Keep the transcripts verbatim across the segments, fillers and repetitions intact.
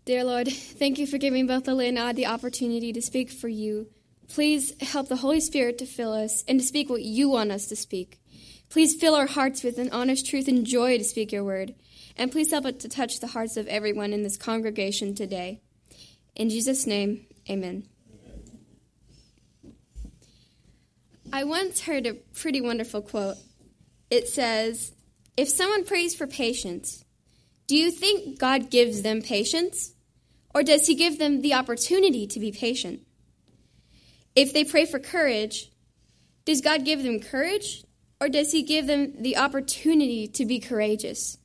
Dear Lord, thank you for giving both Lily and I the opportunity to speak for you. Please help the Holy Spirit to fill us and to speak what you want us to speak. Please fill our hearts with an honest truth and joy to speak your word. And please help it to touch the hearts of everyone in this congregation today. In Jesus' name, amen. I once heard a pretty wonderful quote. It says, if someone prays for patience, do you think God gives them patience? Or does he give them the opportunity to be patient? If they pray for courage, does God give them courage? Or does he give them the opportunity to be courageous?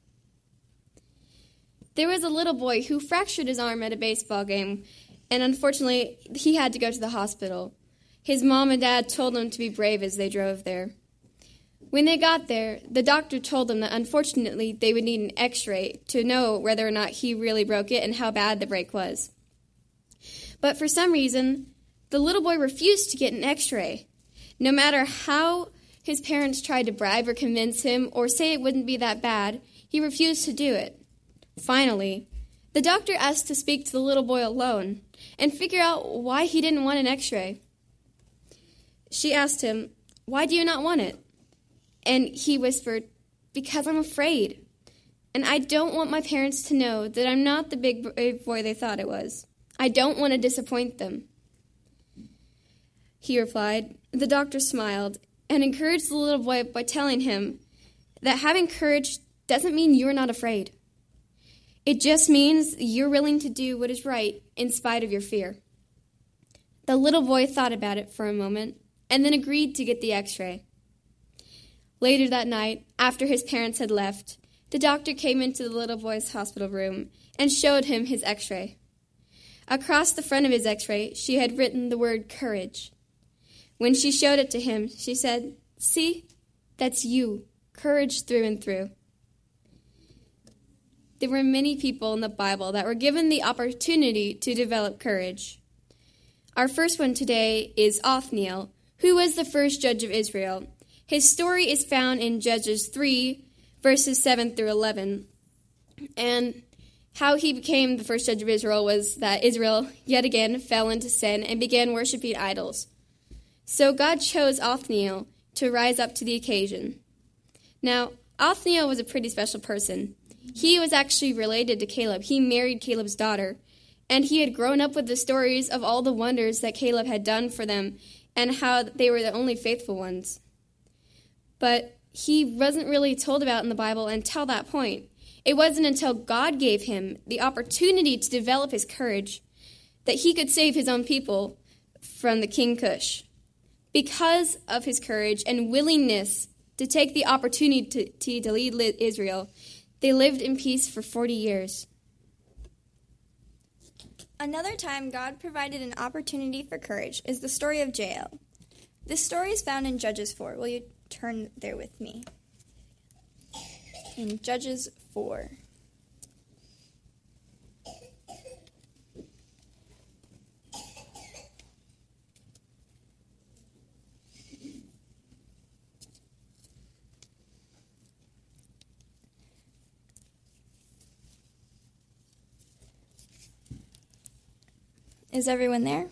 There was a little boy who fractured his arm at a baseball game, and unfortunately, he had to go to the hospital. His mom and dad told him to be brave as they drove there. When they got there, the doctor told them that unfortunately they would need an x-ray to know whether or not he really broke it and how bad the break was. But for some reason, the little boy refused to get an x-ray. No matter how his parents tried to bribe or convince him or say it wouldn't be that bad, he refused to do it. Finally, the doctor asked to speak to the little boy alone and figure out why he didn't want an x-ray. She asked him, "Why do you not want it?" And he whispered, "Because I'm afraid. And I don't want my parents to know that I'm not the big brave boy they thought I was. I don't want to disappoint them." He replied. The doctor smiled and encouraged the little boy by telling him that having courage doesn't mean you're not afraid. It just means you're willing to do what is right in spite of your fear. The little boy thought about it for a moment and then agreed to get the x-ray. Later that night, after his parents had left, the doctor came into the little boy's hospital room and showed him his x-ray. Across the front of his x-ray, she had written the word courage. When she showed it to him, she said, "See, that's you, courage through and through." There were many people in the Bible that were given the opportunity to develop courage. Our first one today is Othniel, who was the first judge of Israel. His story is found in Judges three, verses seven through eleven. And how he became the first judge of Israel was that Israel, yet again, fell into sin and began worshiping idols. So God chose Othniel to rise up to the occasion. Now, Othniel was a pretty special person. He was actually related to Caleb. He married Caleb's daughter, and he had grown up with the stories of all the wonders that Caleb had done for them and how they were the only faithful ones. But he wasn't really told about in the Bible until that point. It wasn't until God gave him the opportunity to develop his courage that he could save his own people from the King Cush. Because of his courage and willingness to take the opportunity to, to lead Israel, they lived in peace for forty years. Another time God provided an opportunity for courage is the story of Jael. This story is found in Judges four. Will you turn there with me? In Judges four. Is everyone there?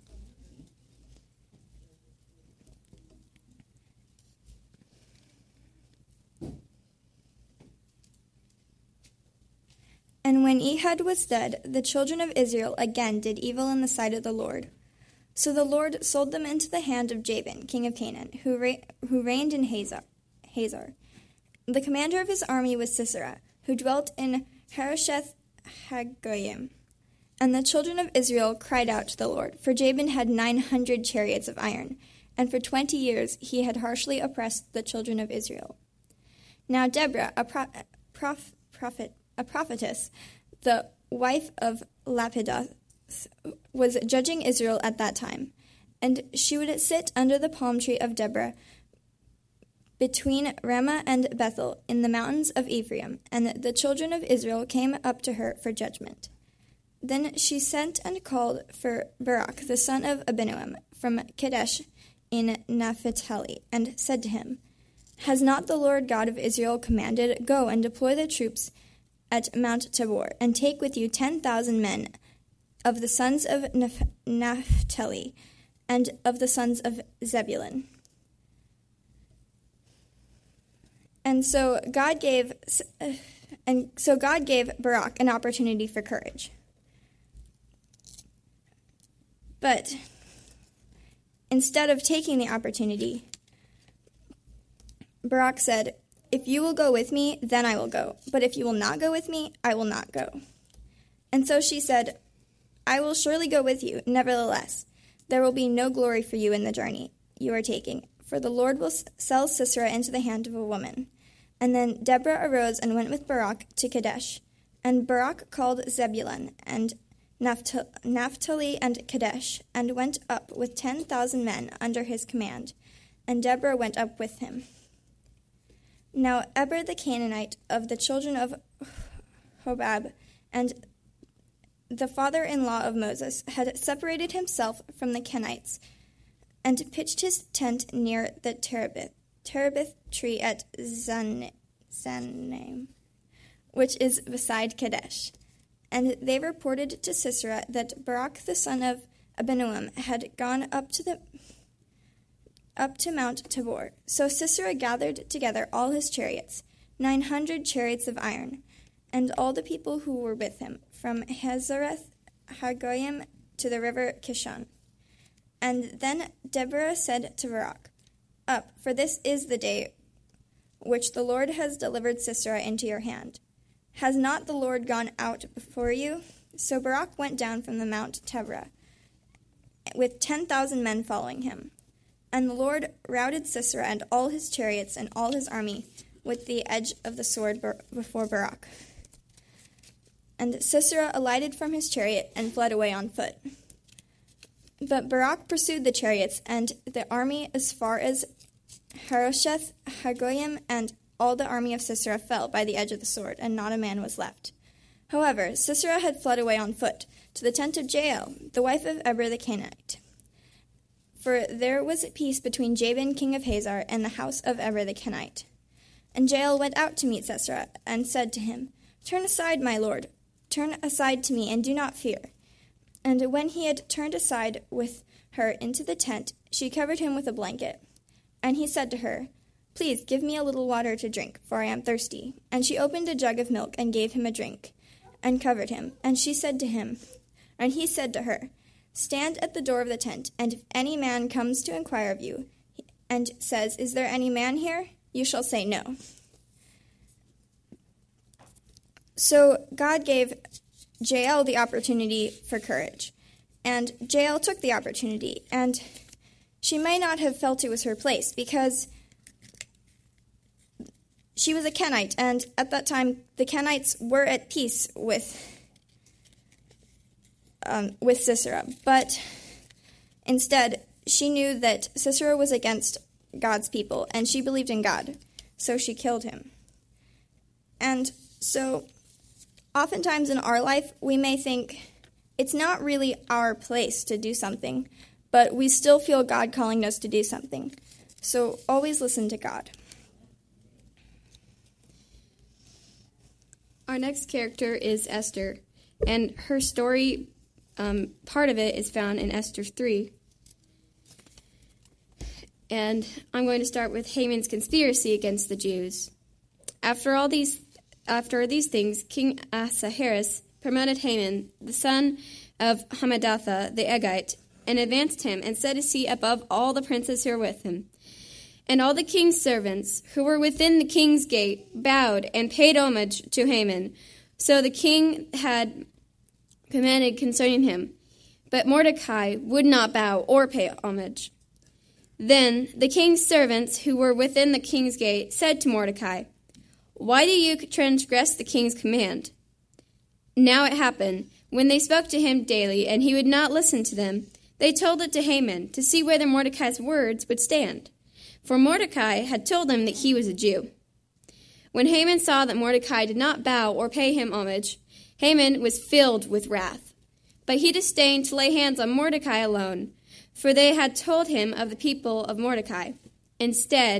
And when Ehud was dead, the children of Israel again did evil in the sight of the Lord. So the Lord sold them into the hand of Jabin, king of Canaan, who, re- who reigned in Hazor. Hazor. The commander of his army was Sisera, who dwelt in Harosheth Hagoyim. And the children of Israel cried out to the Lord, for Jabin had nine hundred chariots of iron, and for twenty years he had harshly oppressed the children of Israel. Now Deborah, a pro- prof- prophet, a prophetess, the wife of Lapidoth, was judging Israel at that time, and she would sit under the palm tree of Deborah between Ramah and Bethel in the mountains of Ephraim, and the children of Israel came up to her for judgment. Then she sent and called for Barak, the son of Abinoam, from Kadesh in Naphtali, and said to him, Has not the Lord God of Israel commanded, Go and deploy the troops at Mount Tabor, and take with you ten thousand men of the sons of Naphtali and of the sons of Zebulun. And so God gave, and so God gave Barak an opportunity for courage. But instead of taking the opportunity, Barak said, "If you will go with me, then I will go. But if you will not go with me, I will not go." And so she said, "I will surely go with you. Nevertheless, there will be no glory for you in the journey you are taking, for the Lord will sell Sisera into the hand of a woman." And then Deborah arose and went with Barak to Kadesh. And Barak called Zebulun and Naphtali and Kadesh, and went up with ten thousand men under his command. And Deborah went up with him. Now Eber the Canaanite of the children of Hobab, and the father-in-law of Moses, had separated himself from the Kenites, and pitched his tent near the terebinth, terebinth tree at Zan, Zanaim, which is beside Kadesh. And they reported to Sisera that Barak the son of Abinoam had gone up to the up to Mount Tabor. So Sisera gathered together all his chariots, nine hundred chariots of iron, and all the people who were with him, from Hazareth Hagoyim to the river Kishon. And then Deborah said to Barak, "Up, for this is the day which the Lord has delivered Sisera into your hand. Has not the Lord gone out before you?" So Barak went down from the Mount Tabor, with ten thousand men following him. And the Lord routed Sisera and all his chariots and all his army with the edge of the sword before Barak. And Sisera alighted from his chariot and fled away on foot. But Barak pursued the chariots and the army as far as Harosheth Hagoyim, and all the army of Sisera fell by the edge of the sword, and not a man was left. However, Sisera had fled away on foot to the tent of Jael, the wife of Eber the Canaanite. For there was peace between Jabin king of Hazor and the house of Eber the Kenite. And Jael went out to meet Sisera, and said to him, "Turn aside, my lord, turn aside to me, and do not fear." And when he had turned aside with her into the tent, she covered him with a blanket. And he said to her, "Please give me a little water to drink, for I am thirsty." And she opened a jug of milk and gave him a drink, and covered him. And she said to him, and he said to her, "Stand at the door of the tent, and if any man comes to inquire of you, and says, 'Is there any man here?' you shall say no." So God gave Jael the opportunity for courage, and Jael took the opportunity, and she may not have felt it was her place, because she was a Kenite, and at that time the Kenites were at peace with um, with Sisera. But instead, she knew that Sisera was against God's people, and she believed in God, so she killed him. And so, oftentimes in our life, we may think it's not really our place to do something, but we still feel God calling us to do something. So always listen to God. Our next character is Esther, and her story, um, part of it is found in Esther three. And I'm going to start with Haman's conspiracy against the Jews. After all these, after these things, King Ahasuerus promoted Haman, the son of Hammedatha the Agagite, and advanced him, and set his seat above all the princes who were with him. And all the king's servants who were within the king's gate bowed and paid homage to Haman. So the king had commanded concerning him. But Mordecai would not bow or pay homage. Then the king's servants who were within the king's gate said to Mordecai, "Why do you transgress the king's command?" Now it happened, when they spoke to him daily, and he would not listen to them, they told it to Haman, to see whether Mordecai's words would stand. For Mordecai had told them that he was a Jew. When Haman saw that Mordecai did not bow or pay him homage, Haman was filled with wrath. But he disdained to lay hands on Mordecai alone, for they had told him of the people of Mordecai. Instead,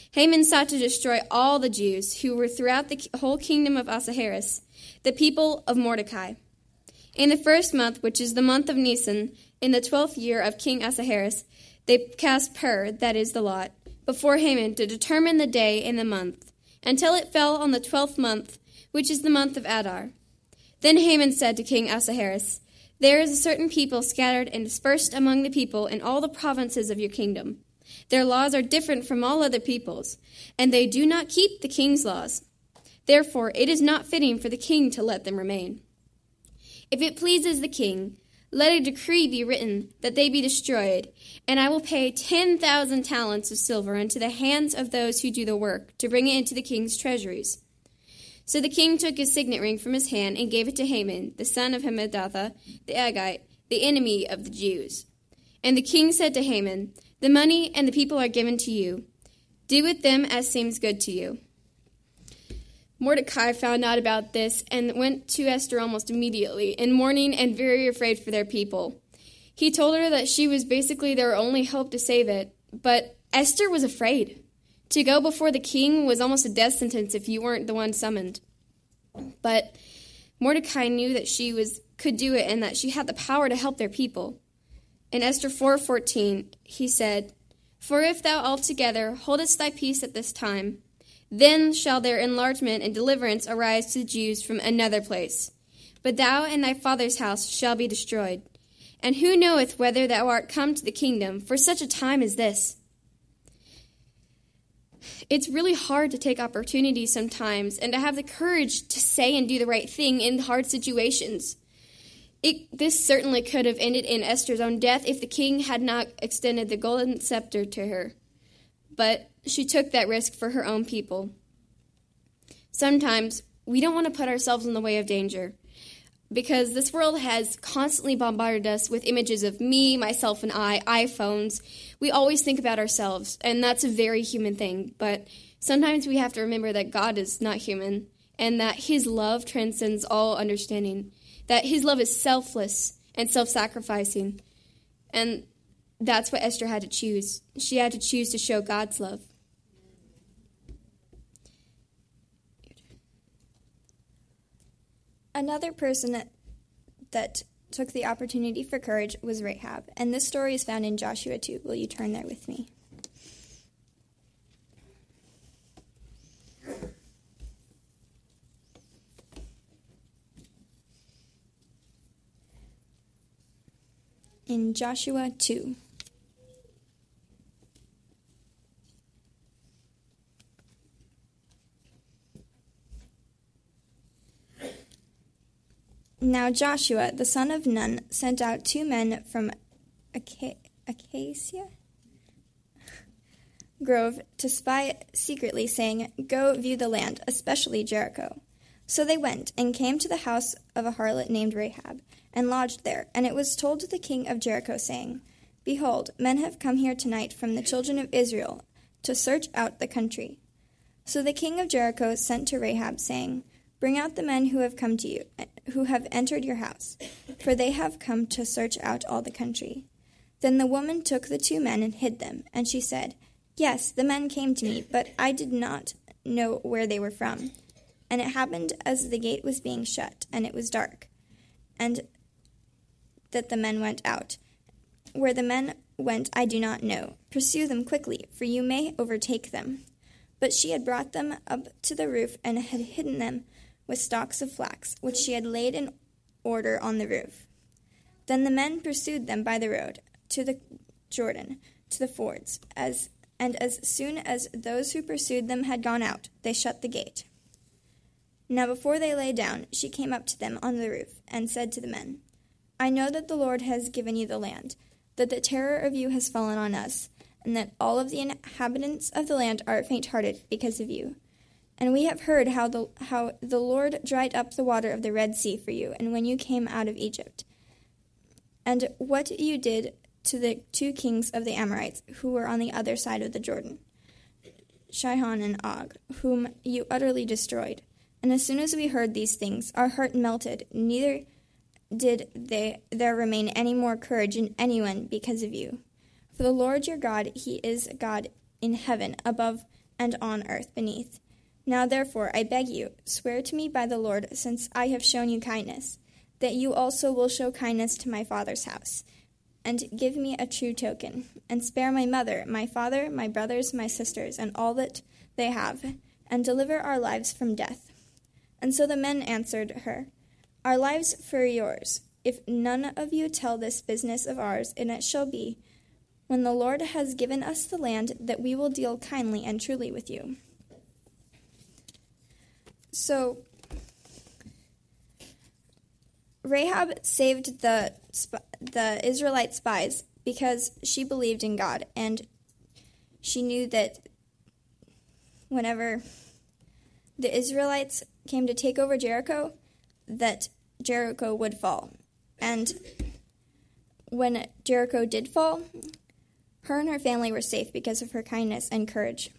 Haman sought to destroy all the Jews who were throughout the whole kingdom of Ahasuerus, the people of Mordecai. In the first month, which is the month of Nisan, in the twelfth year of King Ahasuerus, they cast pur, that is the lot, before Haman to determine the day and the month, until it fell on the twelfth month, which is the month of Adar. Then Haman said to King Ahasuerus, "There is a certain people scattered and dispersed among the people in all the provinces of your kingdom. Their laws are different from all other people's, and they do not keep the king's laws. Therefore it is not fitting for the king to let them remain. If it pleases the king, let a decree be written that they be destroyed, and I will pay ten thousand talents of silver into the hands of those who do the work, to bring it into the king's treasuries." So the king took his signet ring from his hand and gave it to Haman, the son of Hammedatha, the Agagite, the enemy of the Jews. And the king said to Haman, "The money and the people are given to you. Do with them as seems good to you." Mordecai found out about this and went to Esther almost immediately, in mourning and very afraid for their people. He told her that she was basically their only hope to save it, but Esther was afraid. To go before the king was almost a death sentence if you weren't the one summoned. But Mordecai knew that she was could do it and that she had the power to help their people. In Esther four fourteen, he said, "For if thou altogether holdest thy peace at this time, then shall their enlargement and deliverance arise to the Jews from another place. But thou and thy father's house shall be destroyed. And who knoweth whether thou art come to the kingdom for such a time as this?" It's really hard to take opportunities sometimes and to have the courage to say and do the right thing in hard situations. It, this certainly could have ended in Esther's own death if the king had not extended the golden scepter to her. But she took that risk for her own people. Sometimes we don't want to put ourselves in the way of danger, because this world has constantly bombarded us with images of me, myself, and I, iPhones. We always think about ourselves, and that's a very human thing. But sometimes we have to remember that God is not human, and that his love transcends all understanding, that his love is selfless and self-sacrificing. And that's what Esther had to choose. She had to choose to show God's love. Another person that, that took the opportunity for courage was Rahab, and this story is found in Joshua two. Will you turn there with me? In Joshua two. Now Joshua, the son of Nun, sent out two men from Aca- Acacia Grove to spy secretly, saying, "Go view the land, especially Jericho." So they went, and came to the house of a harlot named Rahab, and lodged there. And it was told to the king of Jericho, saying, "Behold, men have come here tonight from the children of Israel to search out the country." So the king of Jericho sent to Rahab, saying, "Bring out the men who have come to you, who have entered your house, for they have come to search out all the country." Then the woman took the two men and hid them, and she said, "Yes, the men came to me, but I did not know where they were from. And it happened as the gate was being shut, and it was dark, and that the men went out. Where the men went I do not know. Pursue them quickly, for you may overtake them." But she had brought them up to the roof and had hidden them with stalks of flax, which she had laid in order on the roof. Then the men pursued them by the road to the Jordan, to the fords, as and as soon as those who pursued them had gone out, they shut the gate. Now before they lay down, she came up to them on the roof, and said to the men, "I know that the Lord has given you the land, that the terror of you has fallen on us, and that all of the inhabitants of the land are faint-hearted because of you. And we have heard how the how the Lord dried up the water of the Red Sea for you, and when you came out of Egypt, and what you did to the two kings of the Amorites who were on the other side of the Jordan, Sihon and Og, whom you utterly destroyed. And as soon as we heard these things, our heart melted, neither did they, there remain any more courage in anyone because of you. For the Lord your God, he is God in heaven, above and on earth beneath. Now therefore, I beg you, swear to me by the Lord, since I have shown you kindness, that you also will show kindness to my father's house, and give me a true token, and spare my mother, my father, my brothers, my sisters, and all that they have, and deliver our lives from death. And so the men answered her, Our lives for yours, if none of you tell this business of ours, and it shall be, when the Lord has given us the land, that we will deal kindly and truly with you. So Rahab saved the the Israelite spies because she believed in God, and she knew that whenever the Israelites came to take over Jericho, that Jericho would fall. And when Jericho did fall, her and her family were safe because of her kindness and courage.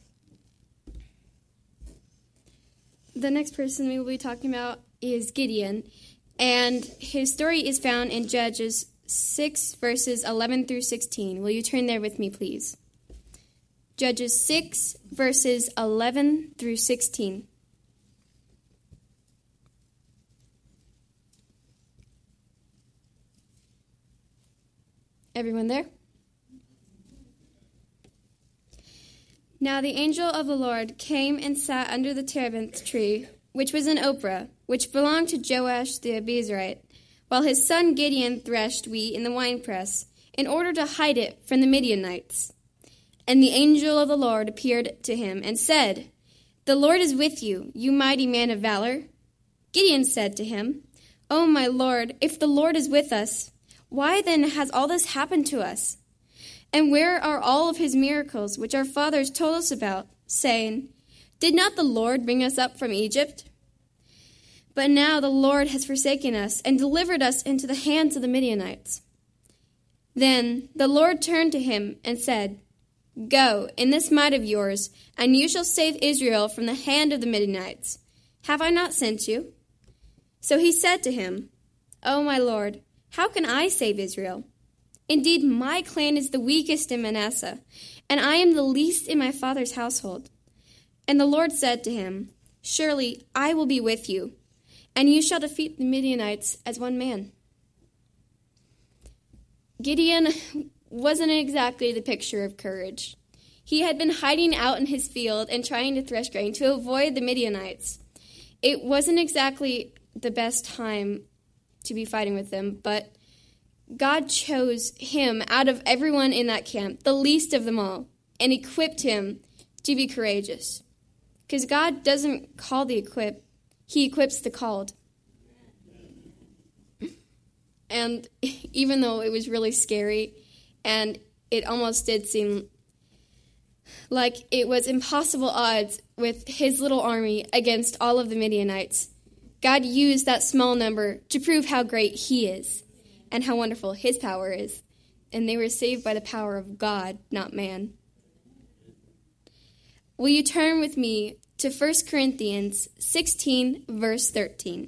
The next person we will be talking about is Gideon, and his story is found in Judges six, verses eleven through sixteen. Will you turn there with me, please? Judges six, verses eleven through sixteen. Everyone there? Now the angel of the Lord came and sat under the terebinth tree, which was in Ophrah, which belonged to Joash the Abiezrite, while his son Gideon threshed wheat in the winepress, in order to hide it from the Midianites. And the angel of the Lord appeared to him and said, The Lord is with you, you mighty man of valor. Gideon said to him, O my Lord, if the Lord is with us, why then has all this happened to us? And where are all of his miracles which our fathers told us about, saying, Did not the Lord bring us up from Egypt? But now the Lord has forsaken us and delivered us into the hands of the Midianites. Then the Lord turned to him and said, Go in this might of yours, and you shall save Israel from the hand of the Midianites. Have I not sent you? So he said to him, O my Lord, how can I save Israel? Indeed, my clan is the weakest in Manasseh, and I am the least in my father's household. And the Lord said to him, Surely I will be with you, and you shall defeat the Midianites as one man. Gideon wasn't exactly the picture of courage. He had been hiding out in his field and trying to thresh grain to avoid the Midianites. It wasn't exactly the best time to be fighting with them, but God chose him out of everyone in that camp, the least of them all, and equipped him to be courageous. Because God doesn't call the equipped, he equips the called. And even though it was really scary, and it almost did seem like it was impossible odds with his little army against all of the Midianites, God used that small number to prove how great he is and how wonderful his power is. And they were saved by the power of God, not man. Will you turn with me to First Corinthians sixteen, verse thirteen?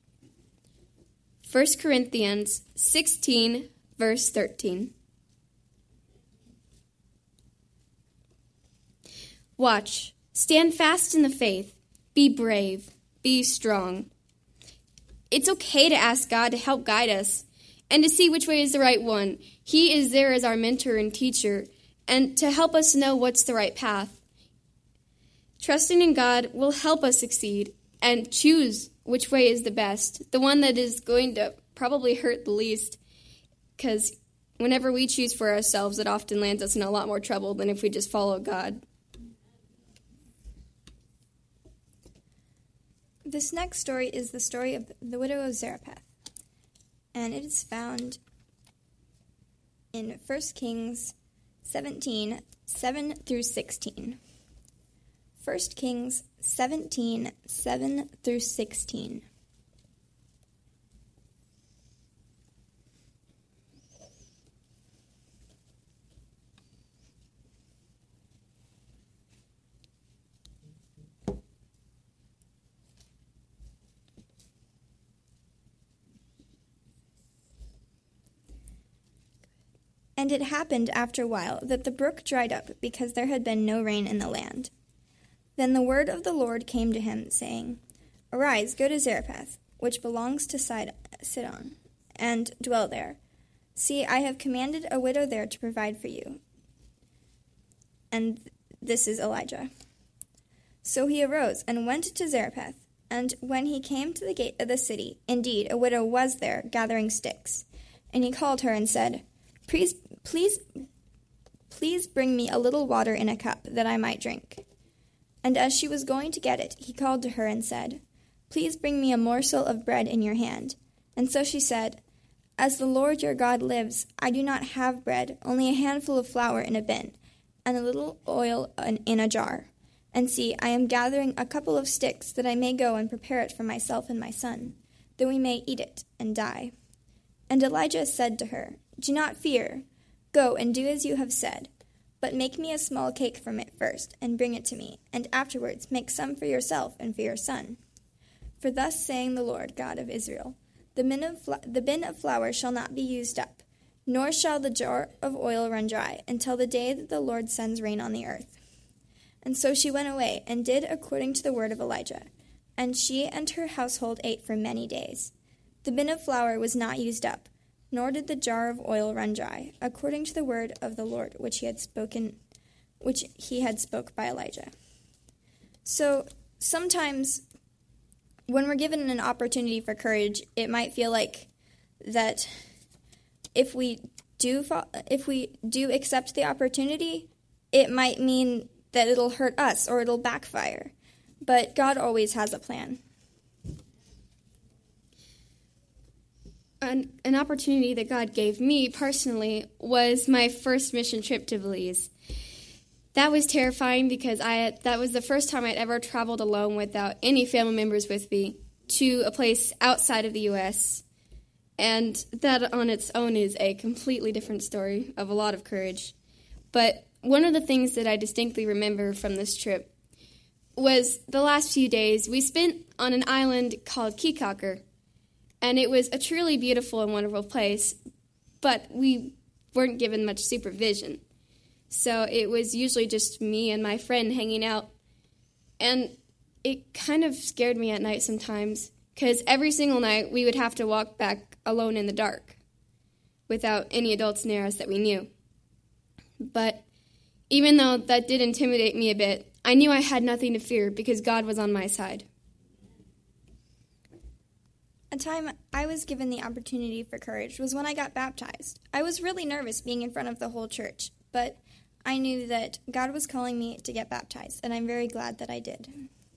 First Corinthians sixteen, verse thirteen. Watch, stand fast in the faith, be brave, be strong. It's okay to ask God to help guide us and to see which way is the right one. He is there as our mentor and teacher, and to help us know what's the right path. Trusting in God will help us succeed and choose which way is the best, the one that is going to probably hurt the least, because whenever we choose for ourselves, it often lands us in a lot more trouble than if we just follow God. This next story is the story of the widow of Zarephath, and it is found in First Kings seventeen, seven through sixteen. First Kings seventeen, seven through sixteen. And it happened after a while that the brook dried up because there had been no rain in the land. Then the word of the Lord came to him, saying, Arise, go to Zarephath, which belongs to Sidon, and dwell there. See, I have commanded a widow there to provide for you. And this is Elijah. So he arose and went to Zarephath. And when he came to the gate of the city, indeed, a widow was there, gathering sticks. And he called her and said, Please, please, please bring me a little water in a cup, that I might drink. And as she was going to get it, he called to her and said, Please bring me a morsel of bread in your hand. And so she said, As the Lord your God lives, I do not have bread, only a handful of flour in a bin, and a little oil in a jar. And see, I am gathering a couple of sticks, that I may go and prepare it for myself and my son, that we may eat it and die. And Elijah said to her, Do not fear. Go and do as you have said. But make me a small cake from it first, and bring it to me, and afterwards make some for yourself and for your son. For thus saying the Lord God of Israel, the bin of, fl- the bin of flour shall not be used up, nor shall the jar of oil run dry, until the day that the Lord sends rain on the earth. And so she went away, and did according to the word of Elijah. And she and her household ate for many days. The bin of flour was not used up, nor did the jar of oil run dry, according to the word of the Lord which he had spoken, which he had spoke by Elijah. So sometimes when we're given an opportunity for courage, it might feel like that if we do if we do accept the opportunity, it might mean that it'll hurt us or it'll backfire. But God always has a plan. An, an opportunity that God gave me personally was my first mission trip to Belize. That was terrifying because I that was the first time I'd ever traveled alone without any family members with me to a place outside of the U S And that on its own is a completely different story of a lot of courage. But one of the things that I distinctly remember from this trip was the last few days we spent on an island called Kikaker. And it was a truly beautiful and wonderful place, but we weren't given much supervision. So it was usually just me and my friend hanging out. And it kind of scared me at night sometimes, because every single night we would have to walk back alone in the dark without any adults near us that we knew. But even though that did intimidate me a bit, I knew I had nothing to fear because God was on my side. A time I was given the opportunity for courage was when I got baptized. I was really nervous being in front of the whole church, but I knew that God was calling me to get baptized, and I'm very glad that I did.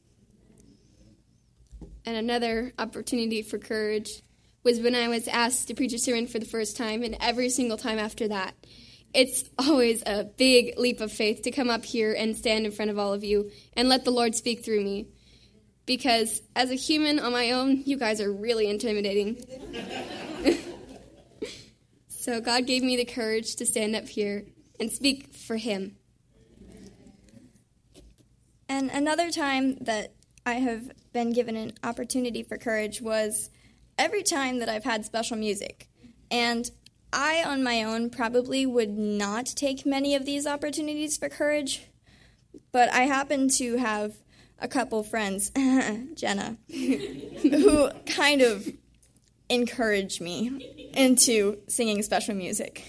And another opportunity for courage was when I was asked to preach a sermon for the first time, and every single time after that. It's always a big leap of faith to come up here and stand in front of all of you and let the Lord speak through me. Because as a human on my own, you guys are really intimidating. So God gave me the courage to stand up here and speak for him. And another time that I have been given an opportunity for courage was every time that I've had special music. And I, on my own, probably would not take many of these opportunities for courage, but I happen to have a couple friends, Jenna, who kind of encouraged me into singing special music.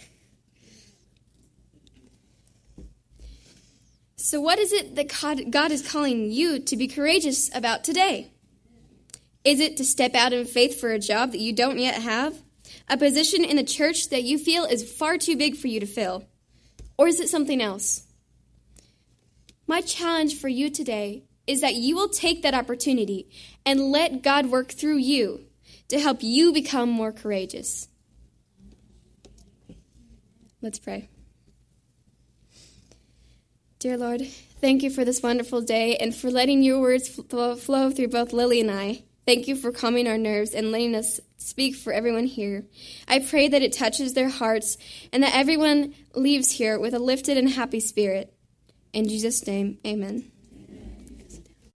So what is it that God is calling you to be courageous about today? Is it to step out in faith for a job that you don't yet have? A position in the church that you feel is far too big for you to fill? Or is it something else? My challenge for you today is that you will take that opportunity and let God work through you to help you become more courageous. Let's pray. Dear Lord, thank you for this wonderful day and for letting your words flow through both Lily and I. Thank you for calming our nerves and letting us speak for everyone here. I pray that it touches their hearts and that everyone leaves here with a lifted and happy spirit. In Jesus' name, amen.